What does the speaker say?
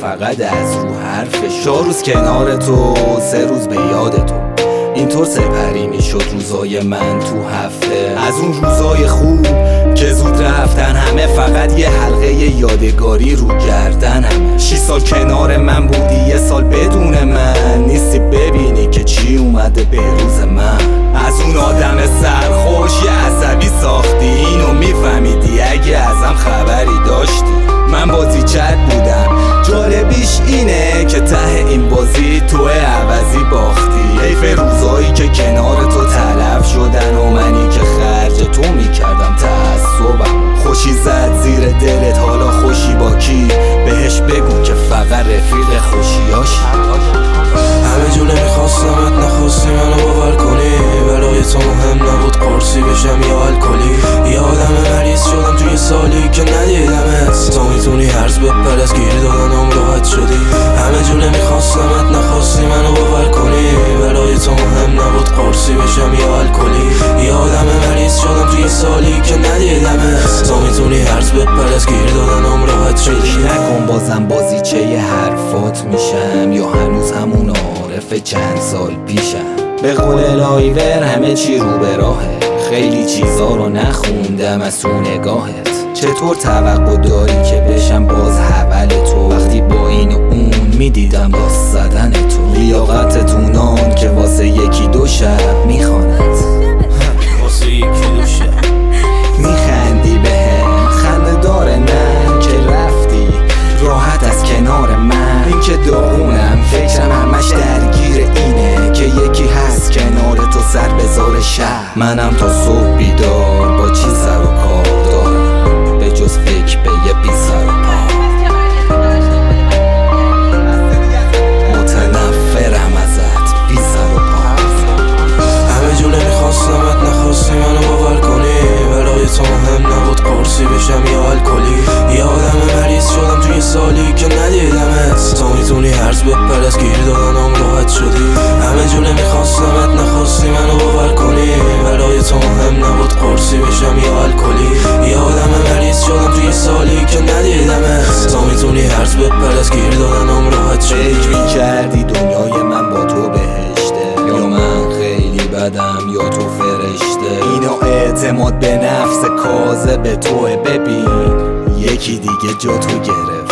فقط از رو حرفش. 4 روز کنار تو، 3 روز به یاد تو، اینطور سپری میشد روزای من تو هفته. از اون روزای خوب که زود رفتن همه، فقط یه حلقه یادگاری رو گردنم. 6 سال کنار من بودی، 1 سال بدون من نیستی، ببینی که چی اومده به روز من. از اون آدم سرخوش یه عصبی ساختی، اینو میفهمیدی اگه ازم خبری داشتی. من بازیچت بودم، جالبیش اینه که ته این بازی تو عوضی باختی. حیف روزایی که کنار تو تلف شدن و منی که خرج تو میکردم تعصبم. خوشی زد زیر دلت، حالا خوشی با کی؟ بهش بگو که فقط رفیق خوشیاشی. همه جونه میخواستمت، نخواستی منو باور کنی. برای تو مهم نبود قرصی بشم یا الکلی. یه آدم مریض شدم توی سالی که ندیدمت. تا میتونی هرز بپر از گیر دادنم راحت شدی. همه جونه میخواستمت، نخواستی منو باور کنی. برای تو مهم نبود قرصی بشم یا الکلی. یه آدم مریض شدم توی سالی که ندیدمت. تا میتونی هرز بپر از گیر دادنم راحت شدی. نکن بازم بازیچه ی حرفات میشم، یا هنوز همون عارف چند سال پیشم. به قول لایور همه چی رو به راهه، خیلی چیزا رو نخوندم از تو نگاهت. چطور توقع داری که بشم باز حول تو، وقتی با این و اون میدیدم باز زدن تو. لیاقتتونان که واسه 1-2 شب میخواند، واسه 1-2 شب میخندی بهم، خنده داره نه که رفتی راحت از کنار من. این که داغونم، فکرم همش درگیر اینه که یکی هست کنار تو سر بذاره شب. منم تا صبح بیدار با چی سر و کار دارم، به جز فکر به یه بی سر و پا. متنفرم ازت بی سر و پا. همه جونه میخواستمت، نخواستی منو باور کنی. برای تو مهم نبود قرصی بشم یا الکلی. یه آدم مریض شدم توی سالی که ندیدمت. تا میتونی هرز بپر از گیر دادنم راحت شدی. همه جونه میخواستمت، نخواستی منو باور کنی. برای تو مهم نبود قرصی بشم یا الکلی. یه آدم مریض شدم توی سالی که ندیدمت. تا میتونی هرز بپر از گیر دادنم راحت شدی. فکر میکردی دنیای من با تو بهشته، یا من خیلی بدم یا تو فرشته. اینو اعتماد به نفس کاذب توه، ببین یکی دیگه جا تو گرفت.